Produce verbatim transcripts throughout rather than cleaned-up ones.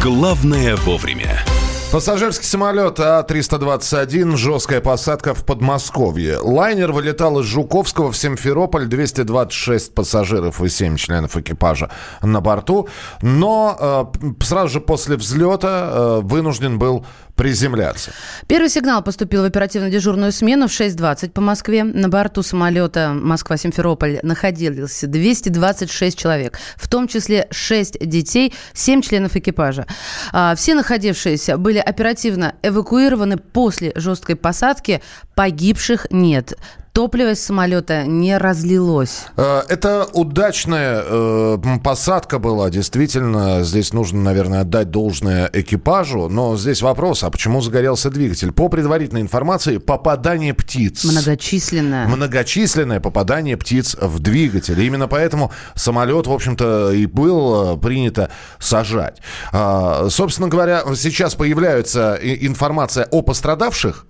Главное вовремя. Пассажирский самолет А триста двадцать один, жесткая посадка в Подмосковье. Лайнер вылетал из Жуковского в Симферополь, двести двадцать шесть пассажиров и семь членов экипажа на борту. Но э, сразу же после взлета э, вынужден был приземляться. Первый сигнал поступил в оперативно-дежурную смену в шесть двадцать по Москве. На борту самолета Москва-Симферополь находилось двести двадцать шесть человек, в том числе шесть детей, семь членов экипажа. Все находившиеся были оперативно эвакуированы после жесткой посадки. Погибших нет. Топливо из самолета не разлилось. Это удачная э, посадка была, действительно. Здесь нужно, наверное, отдать должное экипажу. Но здесь вопрос, а почему загорелся двигатель? По предварительной информации, попадание птиц. Многочисленное. Многочисленное попадание птиц в двигатель. И именно поэтому самолет, в общем-то, и был принято сажать. А, собственно говоря, сейчас появляется информация о пострадавших.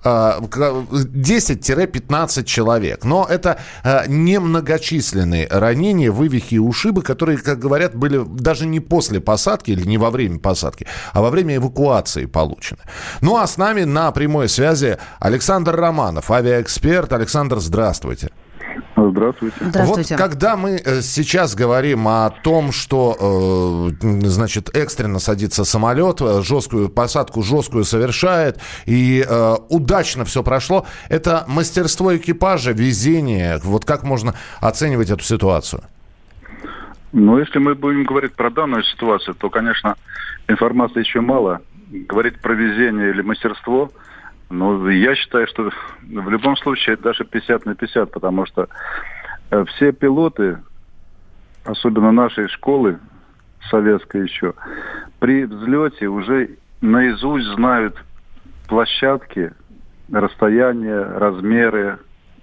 десять-пятнадцать человек. Но это э, не многочисленные ранения, вывихи и ушибы, которые, как говорят, были даже не после посадки или не во время посадки, а во время эвакуации получены. Ну а с нами на прямой связи Александр Романов, авиаэксперт. Александр, здравствуйте. Здравствуйте. Здравствуйте. Вот когда мы сейчас говорим о том, что, значит, экстренно садится самолет, жесткую посадку жесткую совершает, и э, удачно все прошло, это мастерство экипажа, везение. Вот как можно оценивать эту ситуацию? Ну, если мы будем говорить про данную ситуацию, то, конечно, информации еще мало. Говорить про везение или мастерство, ну, я считаю, что в любом случае это даже пятьдесят на пятьдесят, потому что все пилоты, особенно нашей школы, советской еще, при взлете уже наизусть знают площадки, расстояния, размеры,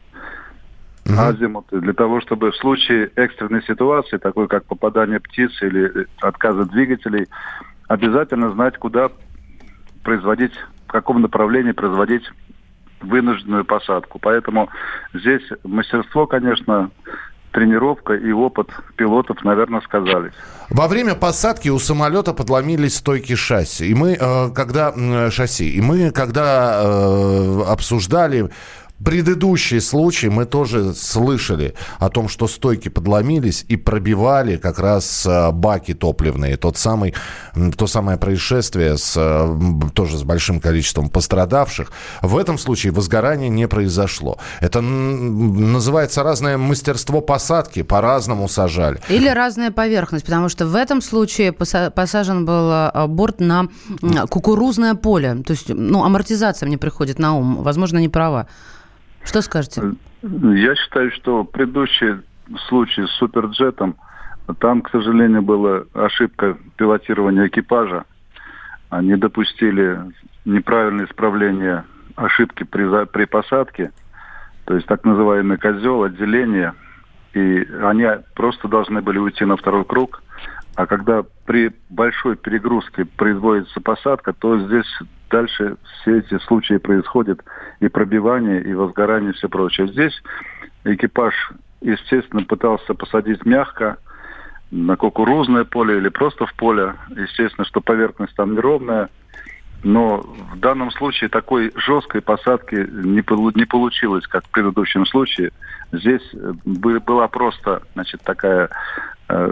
азимуты, для того, чтобы в случае экстренной ситуации, такой как попадание птиц или отказа двигателей, обязательно знать, куда производить, в каком направлении производить вынужденную посадку. Поэтому здесь мастерство, конечно, тренировка и опыт пилотов, наверное, сказались. Во время посадки у самолета подломились стойки шасси. И мы, э, когда э, шасси, и мы, когда э, обсуждали предыдущий случай, мы тоже слышали о том, что стойки подломились и пробивали как раз баки топливные. Тот самый, то самое происшествие с, тоже с большим количеством пострадавших. В этом случае возгорания не произошло. Это называется разное мастерство посадки. По-разному сажали. Или разная поверхность, потому что в этом случае посажен был борт на кукурузное поле. То есть, ну, амортизация мне приходит на ум. Возможно, не права. Что скажете? Я считаю, что предыдущий случай с суперджетом, там, к сожалению, была ошибка пилотирования экипажа. Они допустили неправильное исправление ошибки при, при посадке, то есть так называемый козел, отделение, и они просто должны были уйти на второй круг. А когда при большой перегрузке производится посадка, то здесь дальше все эти случаи происходят, и пробивание, и возгорание, и все прочее. Здесь экипаж, естественно, пытался посадить мягко на кукурузное поле или просто в поле. Естественно, что поверхность там неровная. Но в данном случае такой жесткой посадки не, не получилось, как в предыдущем случае. Здесь была просто, значит, такая... Э,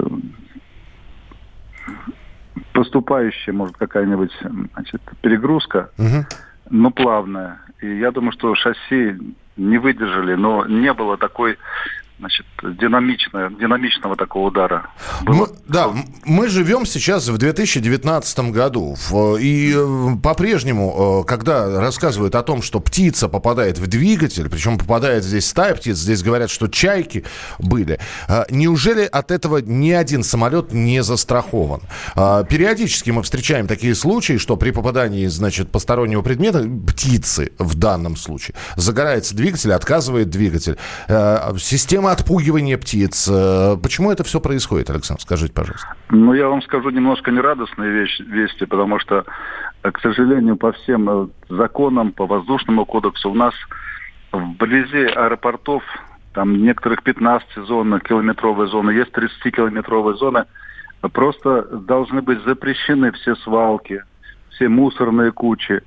поступающая, может, какая-нибудь, значит, перегрузка, угу. но плавная. И я думаю, что шасси не выдержали, но не было такой, значит, динамичного, динамичного такого удара. Мы, да, мы живем сейчас в две тысячи девятнадцатом году. И по-прежнему, когда рассказывают о том, что птица попадает в двигатель, причем попадает здесь стая птиц, здесь говорят, что чайки были, неужели от этого ни один самолет не застрахован? Периодически мы встречаем такие случаи, что при попадании, значит, постороннего предмета, птицы в данном случае, загорается двигатель, отказывает двигатель. Система отпугивания птиц. Почему это все происходит, Александр? Скажите, пожалуйста. Ну, я вам скажу немножко нерадостные вещи, вести, потому что, к сожалению, по всем законам, по воздушному кодексу у нас вблизи аэропортов, там некоторых пятнадцатикилометровая зона, есть тридцатикилометровая зона, Просто должны быть запрещены все свалки, все мусорные кучи.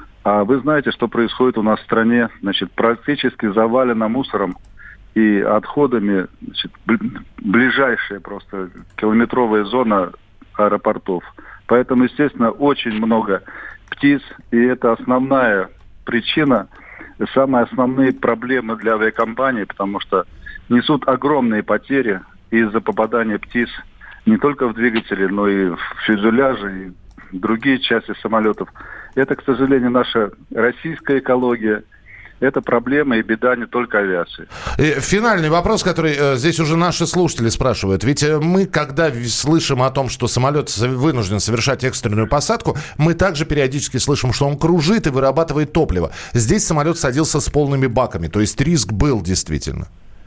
А вы знаете, что происходит у нас в стране? Значит, практически завалено мусором и отходами, значит, ближайшая просто километровая зона аэропортов. Поэтому, естественно, очень много птиц, и это основная причина, самые основные проблемы для авиакомпаний, потому что несут огромные потери из-за попадания птиц не только в двигатели, но и в фюзеляжи, и другие части самолетов. Это, к сожалению, наша российская экология. Это проблема и беда не только авиации. И финальный вопрос, который э, здесь уже наши слушатели спрашивают. Ведь э, мы, когда слышим о том, что самолет вынужден совершать экстренную посадку, мы также периодически слышим, что он кружит и вырабатывает топливо. Здесь самолет садился с полными баками, то есть риск был действительно.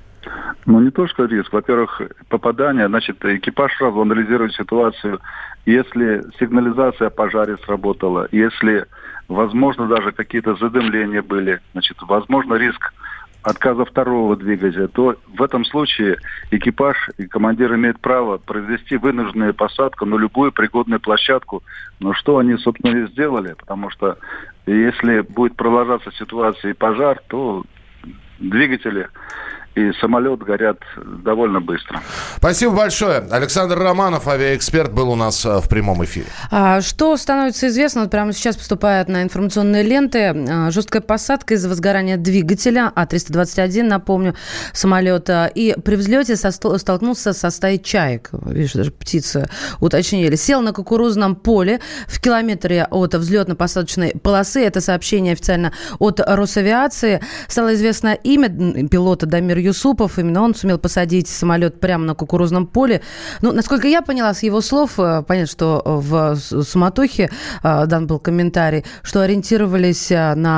Ну, не то, что риск. Во-первых, попадание, значит, экипаж сразу анализирует ситуацию. Если сигнализация о пожаре сработала, если, возможно, даже какие-то задымления были, значит, возможно, риск отказа второго двигателя, то в этом случае экипаж и командир имеют право произвести вынужденную посадку на любую пригодную площадку. Но что они, собственно, и сделали, потому что если будет продолжаться ситуация и пожар, то двигатели и самолет горят довольно быстро. Спасибо большое. Александр Романов, авиаэксперт, был у нас в прямом эфире. А что становится известно? Вот прямо сейчас поступает на информационные ленты. Жесткая посадка из-за возгорания двигателя А триста двадцать один, напомню, самолета. И при взлете со, столкнулся со стаей чаек. Видишь, даже птицы уточнили. Сел на кукурузном поле в километре от взлетно-посадочной полосы. Это сообщение официально от Росавиации. Стало известно имя пилота Дамир Юсупов. Именно он сумел посадить самолет прямо на кукурузном поле. Ну, насколько я поняла с его слов, понятно, что в суматохе дан был комментарий, что ориентировались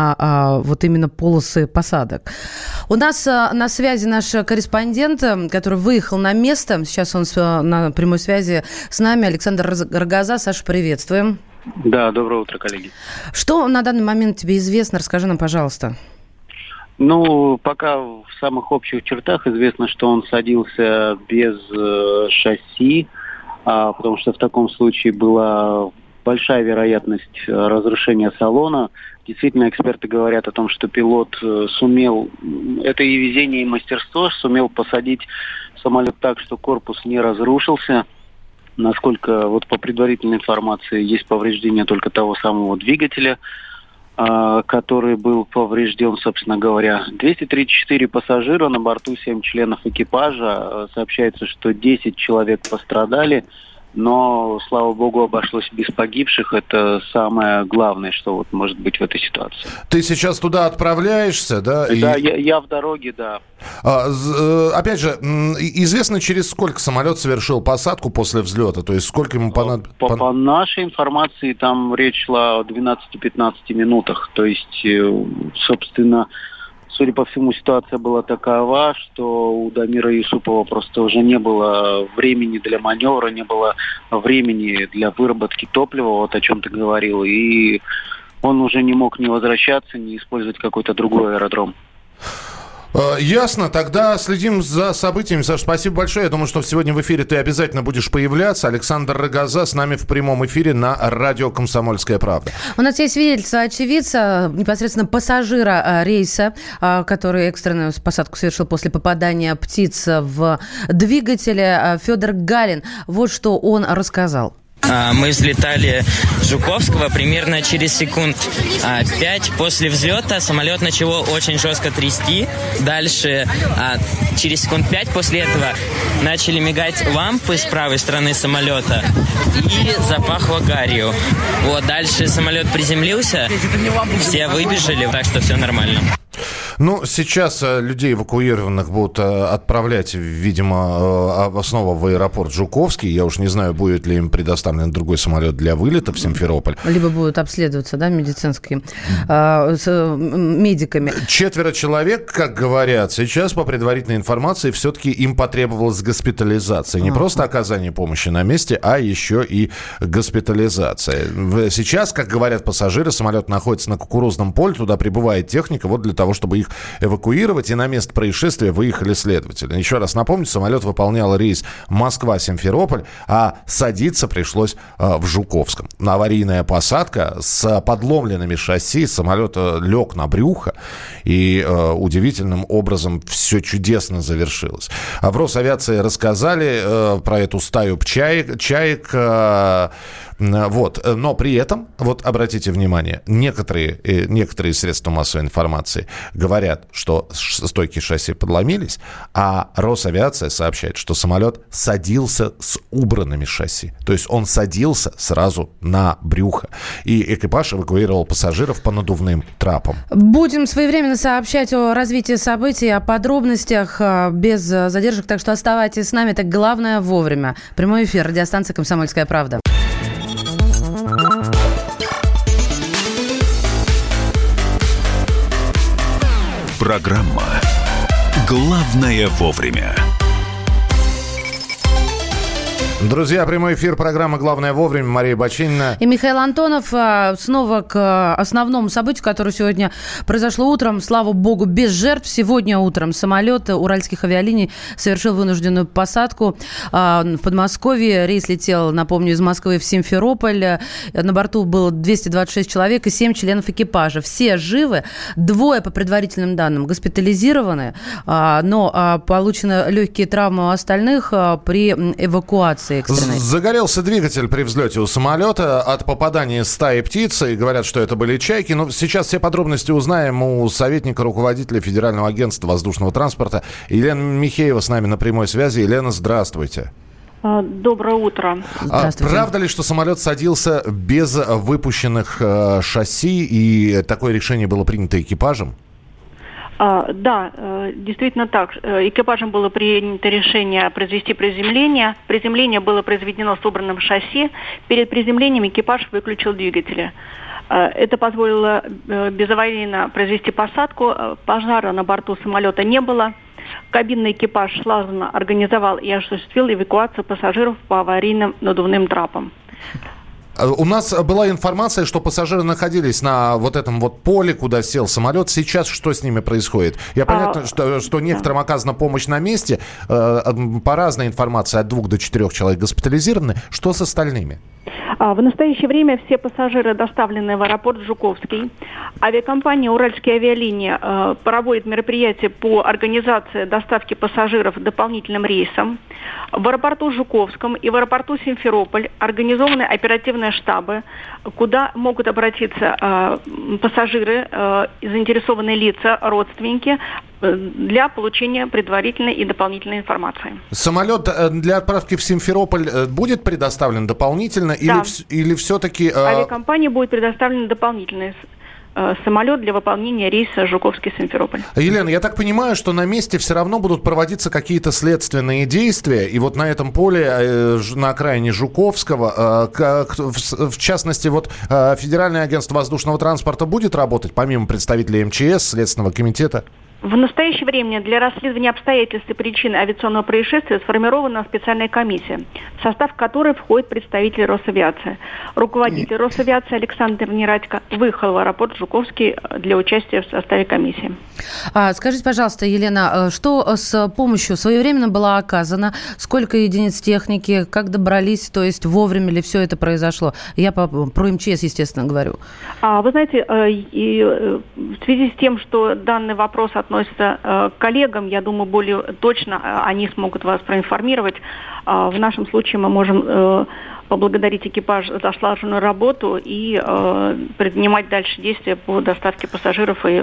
на вот именно полосы посадок. У нас на связи наш корреспондент, который выехал на место. Сейчас он на прямой связи с нами. Александр Рогоза. Саша, приветствуем. Да, доброе утро, коллеги. Что на данный момент тебе известно? Расскажи нам, пожалуйста. Ну, пока в самых общих чертах известно, что он садился без э, шасси, а, потому что в таком случае была большая вероятность разрушения салона. Действительно, эксперты говорят о том, что пилот э, сумел, это и везение, и мастерство, сумел посадить самолет так, что корпус не разрушился. Насколько вот по предварительной информации есть повреждения только того самого двигателя, который был поврежден, собственно говоря. двести тридцать четыре пассажира, на борту семь членов экипажа. Сообщается, что десять человек пострадали, но, слава богу, обошлось без погибших. Это самое главное, что вот может быть в этой ситуации. Ты сейчас туда отправляешься, да? Да, и... я, я в дороге, да. А, опять же, известно, через сколько самолет совершил посадку после взлета? То есть сколько ему понадобилось? По, по нашей информации, там речь шла о двенадцати-пятнадцати минутах. То есть, собственно, судя по всему, ситуация была такова, что у Дамира Юсупова просто уже не было времени для маневра, не было времени для выработки топлива, вот о чем ты говорил, и он уже не мог ни возвращаться, ни использовать какой-то другой аэродром. Ясно, тогда следим за событиями. Саша, спасибо большое. Я думаю, что сегодня в эфире ты обязательно будешь появляться. Александр Рогоза с нами в прямом эфире на радио «Комсомольская правда». У нас есть свидетельство очевидца, непосредственно пассажира рейса, который экстренную посадку совершил после попадания птиц в двигатель, Федор Галин. Вот что он рассказал. Мы взлетали с Жуковского примерно через секунд пять после взлета. Самолет начало очень жестко трясти. Дальше через секунд пять после этого начали мигать лампы с правой стороны самолета и запахло гарью. Вот, дальше самолет приземлился, все выбежали, так что все нормально. Ну, сейчас людей эвакуированных будут отправлять, видимо, снова в аэропорт Жуковский. Я уж не знаю, будет ли им предоставлен другой самолет для вылета в Симферополь. Либо будут обследоваться, да, медицинскими э, с медиками. Четверо человек, как говорят, сейчас по предварительной информации все-таки им потребовалась госпитализация. Не А-а-а. просто оказание помощи на месте, а еще и госпитализация. Сейчас, как говорят пассажиры, самолет находится на кукурузном поле, туда прибывает техника вот для того, чтобы их их эвакуировать, и на место происшествия выехали следователи. Еще раз напомню, самолет выполнял рейс Москва-Симферополь, а садиться пришлось в Жуковском. Аварийная посадка с подломленными шасси, самолет лег на брюхо, и э, удивительным образом все чудесно завершилось. А в Росавиации рассказали э, про эту стаю чаек, чаек э, вот. Но при этом, вот обратите внимание, некоторые, некоторые средства массовой информации говорят, что стойки шасси подломились, а Росавиация сообщает, что самолет садился с убранными шасси. То есть он садился сразу на брюхо. И экипаж эвакуировал пассажиров по надувным трапам. Будем своевременно сообщать о развитии событий, о подробностях без задержек. Так что оставайтесь с нами. Так главное вовремя. Прямой эфир. Радиостанция «Комсомольская правда». Программа «Главное вовремя». Друзья, прямой эфир, программа «Главное вовремя». Мария Бачинина. И Михаил Антонов. Снова к основному событию, которое сегодня произошло утром. Слава богу, без жертв. Сегодня утром самолет уральских авиалиний совершил вынужденную посадку в Подмосковье. Рейс летел, напомню, из Москвы в Симферополь. На борту было двести двадцать шесть человек и семь членов экипажа. Все живы. Двое, по предварительным данным, госпитализированы, но получены легкие травмы у остальных при эвакуации. Экстренной. Загорелся двигатель при взлете у самолета от попадания стаи птиц. И говорят, что это были чайки. Но сейчас все подробности узнаем у советника руководителя Федерального агентства воздушного транспорта Елена Михеева с нами на прямой связи. Елена, здравствуйте. Доброе утро. А правда ли, что самолет садился без выпущенных э, шасси, и такое решение было принято экипажем? А, да, действительно так. Экипажем было принято решение произвести приземление. Приземление было произведено с убранным шасси. Перед приземлением экипаж выключил двигатели. Это позволило безаварийно произвести посадку. Пожара на борту самолета не было. Кабинный экипаж слаженно организовал и осуществил эвакуацию пассажиров по аварийным надувным трапам. У нас была информация, что пассажиры находились на вот этом вот поле, куда сел самолет. Сейчас что с ними происходит? Я понятно, а, что, что некоторым оказана помощь на месте. По разной информации от двух до четырех человек госпитализированы. Что с остальными? В настоящее время все пассажиры доставлены в аэропорт Жуковский. Авиакомпания «Уральские авиалинии» э, проводит мероприятия по организации доставки пассажиров дополнительным рейсом. В аэропорту Жуковском и в аэропорту Симферополь организованы оперативные штабы, куда могут обратиться э, пассажиры, э, заинтересованные лица, родственники, для получения предварительной и дополнительной информации. Самолет для отправки в Симферополь будет предоставлен дополнительно? Да. Или, или все-таки... Авиакомпании будет предоставлен дополнительный самолет для выполнения рейса Жуковский-Симферополь. Елена, я так понимаю, что на месте все равно будут проводиться какие-то следственные действия, и вот на этом поле, на окраине Жуковского, в частности, вот Федеральное агентство воздушного транспорта будет работать, помимо представителей эм че эс, Следственного комитета? В настоящее время для расследования обстоятельств и причин авиационного происшествия сформирована специальная комиссия, в состав которой входит представитель Росавиации. Руководитель Росавиации Александр Нерадько выехал в аэропорт Жуковский для участия в составе комиссии. А, скажите, пожалуйста, Елена, что с помощью своевременно было оказано? Сколько единиц техники? Как добрались? То есть вовремя ли все это произошло? Я по, про эм че эс, естественно, говорю. А, вы знаете, и в связи с тем, что данный вопрос относится к коллегам, я думаю, более точно они смогут вас проинформировать. В нашем случае мы можем поблагодарить экипаж за слаженную работу и принимать дальше действия по доставке пассажиров и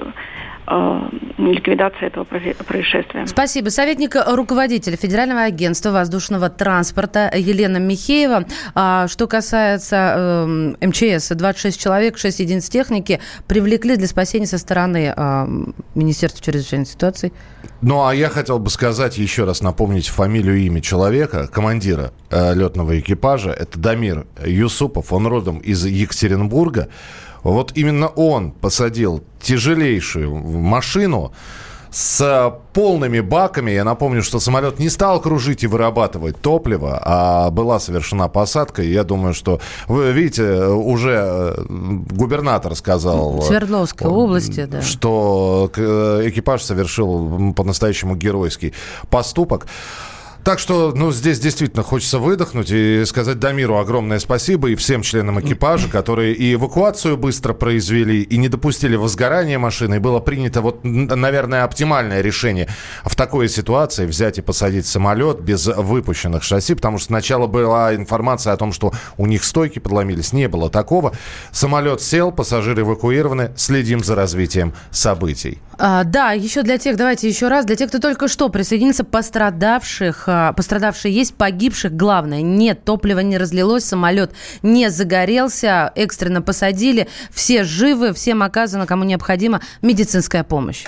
ликвидации этого происшествия. Спасибо. Советник руководителя Федерального агентства воздушного транспорта Елена Михеева. А, что касается э, эм че эс, двадцать шесть человек, шесть единиц техники привлекли для спасения со стороны э, Министерства чрезвычайных ситуаций. Ну, а я хотел бы сказать, еще раз напомнить фамилию и имя человека, командира э, летного экипажа. Это Дамир Юсупов, он родом из Екатеринбурга. Вот именно он посадил тяжелейшую машину с полными баками. Я напомню, что самолет не стал кружить и вырабатывать топливо, а была совершена посадка. И я думаю, что, вы видите, уже губернатор сказал... Свердловской области, да. Что экипаж совершил по-настоящему геройский поступок. Так что, ну, здесь действительно хочется выдохнуть и сказать Дамиру огромное спасибо и всем членам экипажа, которые и эвакуацию быстро произвели, и не допустили возгорания машины. И было принято, вот, наверное, оптимальное решение в такой ситуации взять и посадить самолет без выпущенных шасси, потому что сначала была информация о том, что у них стойки подломились. Не было такого. Самолет сел, пассажиры эвакуированы. Следим за развитием событий. А, да, еще для тех, давайте еще раз, для тех, кто только что присоединился, пострадавших, пострадавшие есть, погибших, главное, нет, топливо не разлилось, самолет не загорелся, экстренно посадили, все живы, всем оказана, кому необходима медицинская помощь.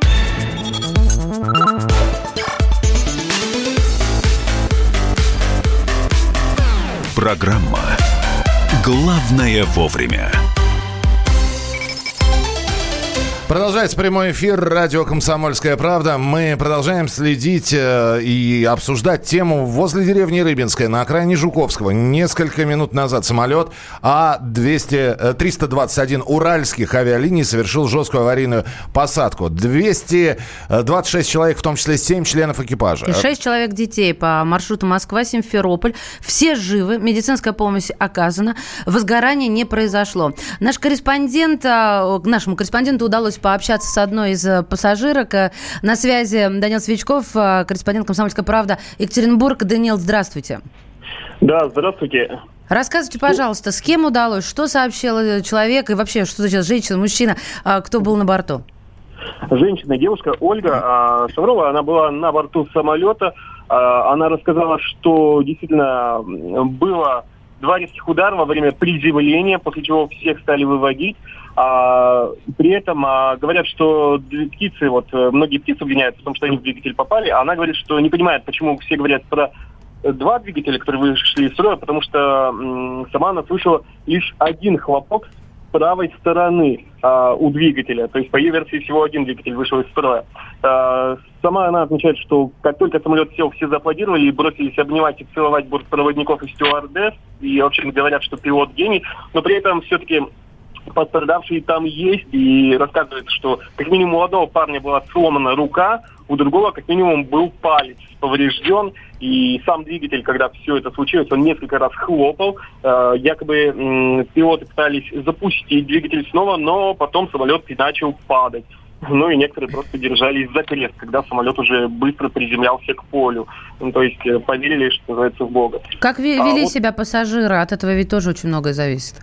Программа «Главное вовремя». Продолжается прямой эфир радио «Комсомольская правда». Мы продолжаем следить э, и обсуждать тему возле деревни Рыбинская на окраине Жуковского. Несколько минут назад самолет А триста двадцать один Уральских авиалиний совершил жесткую аварийную посадку. двести двадцать шесть человек, в том числе семь членов экипажа. И шесть человек детей по маршруту Москва-Симферополь. Все живы, медицинская помощь оказана, возгорания не произошло. Наш корреспондент, к нашему корреспонденту удалось пообщаться с одной из пассажирок. На связи Данил Свечков, корреспондент «Комсомольская правда», Екатеринбург. Даниил, здравствуйте. Да, здравствуйте. Рассказывайте, пожалуйста, с кем удалось, что сообщил человек и вообще, что сейчас женщина, мужчина, кто был на борту? Женщина, девушка Ольга Шаврова, она была на борту самолета. Она рассказала, что действительно было два резких удара во время приземления, после чего всех стали выводить. А, при этом а, говорят, что птицы, вот многие птицы обвиняют в том, что они в двигатель попали, а она говорит, что не понимает, почему все говорят про два двигателя, которые вышли из строя, потому что м, сама она слышала лишь один хлопок с правой стороны а, у двигателя. То есть, по ее версии, всего один двигатель вышел из строя. А, сама она отмечает, что как только самолет сел, все зааплодировали и бросились обнимать и целовать бортпроводников и стюардесс. И, в общем, говорят, что пилот гений. Но при этом все-таки пострадавшие там есть, и рассказывается, что как минимум у одного парня была сломана рука, у другого как минимум был палец поврежден, и сам двигатель, когда все это случилось, он несколько раз хлопал, э, якобы э, пилоты пытались запустить двигатель снова, но потом самолет начал падать. Ну и некоторые просто держались за крест, когда самолет уже быстро приземлялся к полю. Ну, то есть э, поверили, что называется, в Бога. Как вели а, вот... себя пассажиры? От этого ведь тоже очень многое зависит.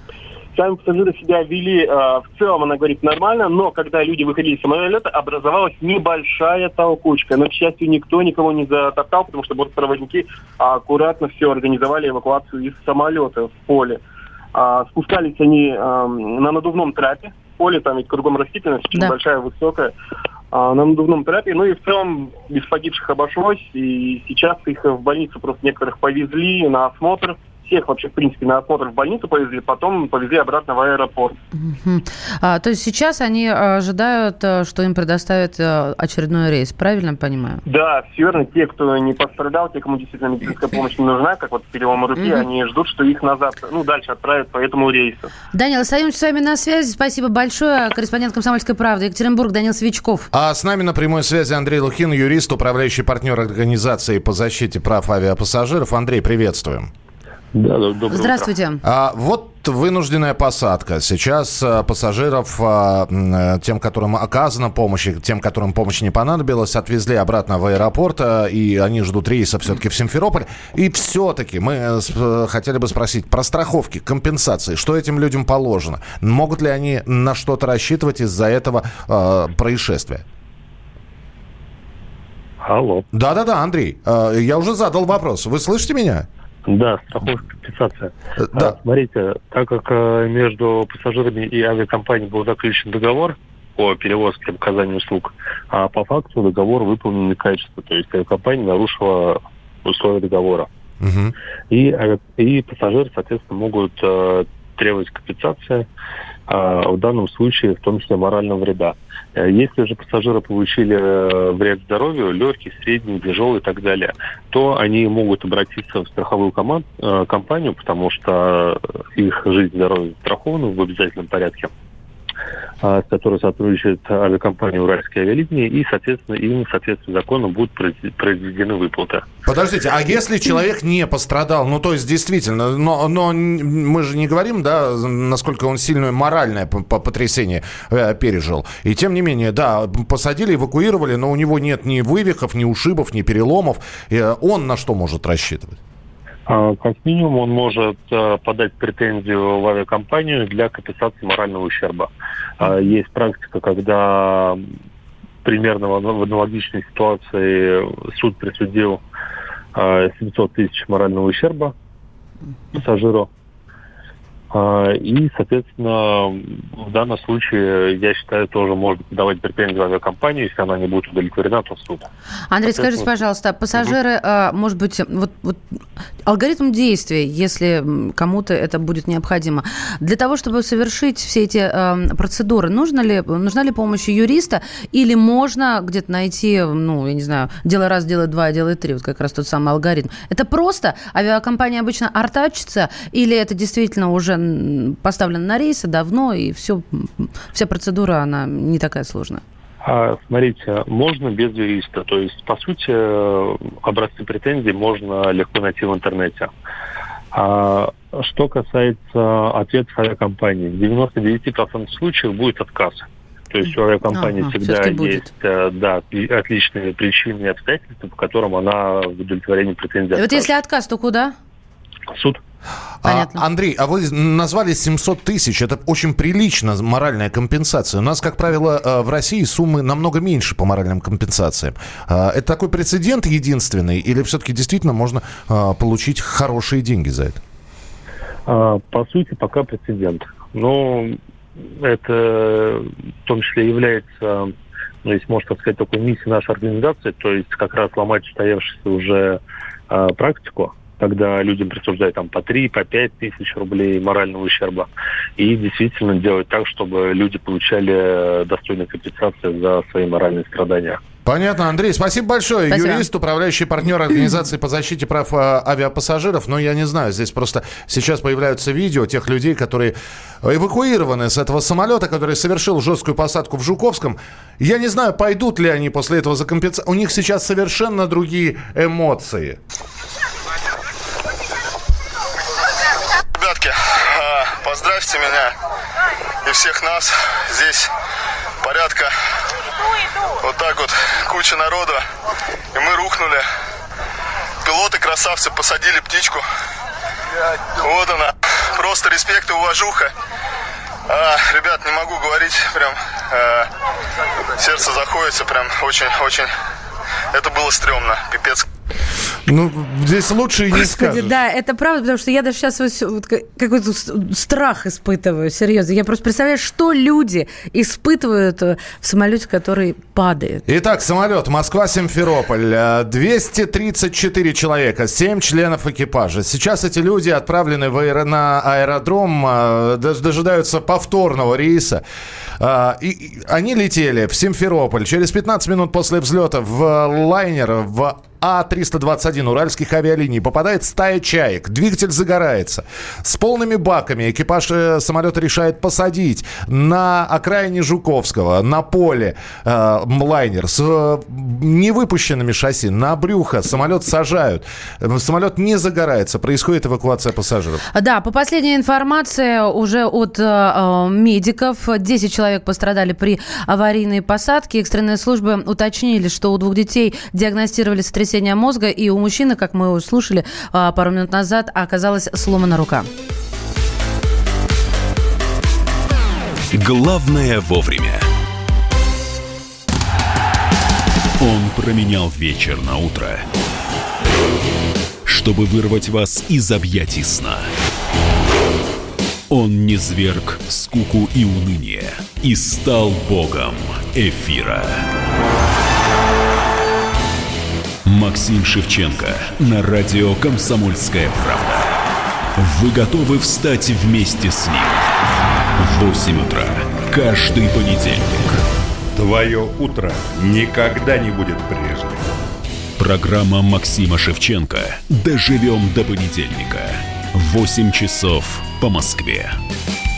Сами пассажиры себя вели, э, в целом, она говорит, нормально, но когда люди выходили из самолета, образовалась небольшая толкучка. Но, к счастью, никто никого не затоптал, потому что бортпроводники аккуратно все организовали эвакуацию из самолета в поле. А, спускались они э, на надувном трапе. Поле, там ведь кругом растительность, очень да. большая, высокая. А, на надувном трапе. Ну и в целом без погибших обошлось. И сейчас их в больницу просто некоторых повезли на осмотр. Всех вообще, в принципе, на осмотр в больницу повезли, потом повезли обратно в аэропорт. Uh-huh. А, то есть сейчас они ожидают, что им предоставят очередной рейс, правильно я понимаю? Да, все верно. Те, кто не пострадал, те, кому действительно медицинская помощь не нужна, как вот переломы руки, uh-huh. они ждут, что их назад, ну, дальше отправят по этому рейсу. Данил, остаемся с вами на связи. Спасибо большое. Корреспондент «Комсомольской правды» Екатеринбург, Данил Свечков. А с нами на прямой связи Андрей Лухин, юрист, управляющий партнер организации по защите прав авиапассажиров. Андрей, приветствуем. Да, доброе Здравствуйте. утро. А, вот вынужденная посадка. Сейчас а, пассажиров, а, тем, которым оказана помощь, и тем, которым помощь не понадобилась, отвезли обратно в аэропорт, а, и они ждут рейса все-таки в Симферополь. И все-таки мы а, хотели бы спросить про страховки, компенсации. Что этим людям положено? Могут ли они на что-то рассчитывать из-за этого а, происшествия? Алло. Да-да-да, Андрей, а, я уже задал вопрос. Вы слышите меня? Да, страховка, компенсация. Да. А, смотрите, так как а, между пассажирами и авиакомпанией был заключен договор о перевозке и оказании услуг, а по факту договор выполнен некачественно. То есть авиакомпания нарушила условия договора. Угу. И, и пассажиры, соответственно, могут а, требовать компенсации, в данном случае в том числе морального вреда. Если же пассажиры получили вред здоровью, легкий, средний, тяжелый и так далее, то они могут обратиться в страховую команд, компанию, потому что их жизнь и здоровье застрахованы в обязательном порядке, с которой сотрудничает авиакомпания «Уральские авиалинии», и, соответственно, им в соответствии с законом будут произведены выплаты. Подождите, а если человек не пострадал, ну, то есть, действительно, но, но мы же не говорим, да, насколько он сильное моральное потрясение э, пережил, и тем не менее, да, посадили, эвакуировали, но у него нет ни вывихов, ни ушибов, ни переломов, э, он на что может рассчитывать? Как минимум он может подать претензию в авиакомпанию для компенсации морального ущерба. Есть практика, когда примерно в аналогичной ситуации суд присудил семьсот тысяч морального ущерба пассажиру. И, соответственно, в данном случае, я считаю, тоже можно подавать претензию в авиакомпанию, если она не будет удовлетворена, то в суд. Андрей, скажите, пожалуйста, пассажиры, угу. может быть, вот, вот алгоритм действий, если кому-то это будет необходимо, для того, чтобы совершить все эти э, процедуры, нужно ли, нужна ли помощь юриста, или можно где-то найти, ну, я не знаю, делай раз, делай два, делай три, вот как раз тот самый алгоритм. Это просто авиакомпания обычно артачится, или это действительно уже поставлен на рейсы давно, и все, вся процедура, она не такая сложная? А, смотрите, можно без юриста. То есть, по сути, образцы претензий можно легко найти в интернете. А, что касается ответов авиакомпании, в девяноста девяти процентах случаев будет отказ. То есть у авиакомпании ага, всегда есть да, отличные причины и обстоятельства, по которым она в удовлетворении претензий откажет. Вот если отказ, то куда? Суд. А, Андрей, а вы назвали семьсот тысяч. Это очень прилично, моральная компенсация. У нас, как правило, в России суммы намного меньше по моральным компенсациям. Это такой прецедент единственный? Или все-таки действительно можно получить хорошие деньги за это? По сути, пока прецедент. Но это в том числе является, ну, если можно так сказать, такой миссией нашей организации, то есть как раз ломать устоявшуюся уже практику, когда людям присуждают там по три, по пять тысяч рублей морального ущерба. И действительно делать так, чтобы люди получали достойную компенсацию за свои моральные страдания. Понятно, Андрей. Спасибо большое. Спасибо. Юрист, управляющий партнер Организации по защите прав авиапассажиров. Но я не знаю, здесь просто сейчас появляются видео тех людей, которые эвакуированы с этого самолета, который совершил жесткую посадку в Жуковском. Я не знаю, пойдут ли они после этого за компенсацией. У них сейчас совершенно другие эмоции. Поздравьте меня и всех нас. Здесь порядка вот так вот куча народа. И мы рухнули. Пилоты красавцы посадили птичку. Вот она. Просто респект и уважуха. А, ребят, не могу говорить. Прям а, сердце заходится. Прям очень-очень. Это было стрёмно. Пипец. Ну, здесь лучше и не Господи, скажешь. да, это правда, потому что я даже сейчас вот какой-то страх испытываю, серьезно. Я просто представляю, что люди испытывают в самолете, который падает. Итак, самолет Москва-Симферополь. двести тридцать четыре человека, семь членов экипажа. Сейчас эти люди отправлены в аэро... на аэродром, дожидаются повторного рейса. И они летели в Симферополь. Через пятнадцать минут после взлета в лайнер, в А триста двадцать один Уральских авиалиний попадает стая чаек. Двигатель загорается. С полными баками экипаж самолета решает посадить на окраине Жуковского, на поле, э, лайнер с э, невыпущенными шасси. На брюхо самолет сажают. Самолет не загорается. Происходит эвакуация пассажиров. Да, по последней информации уже от э, медиков десять человек пострадали при аварийной посадке. Экстренные службы уточнили, что у двух детей диагностировали сотрясение мозга, и у мужчины, как мы услышали а, пару минут назад, оказалась сломана рука. Главное вовремя. Он променял вечер на утро, чтобы вырвать вас из объятий сна. Он низвергг скуку и уныние и стал богом эфира. Максим Шевченко на радио «Комсомольская правда». Вы готовы встать вместе с ним? В восемь утра каждый понедельник. Твое утро никогда не будет прежним. Программа Максима Шевченко «Доживем до понедельника». восемь часов по Москве.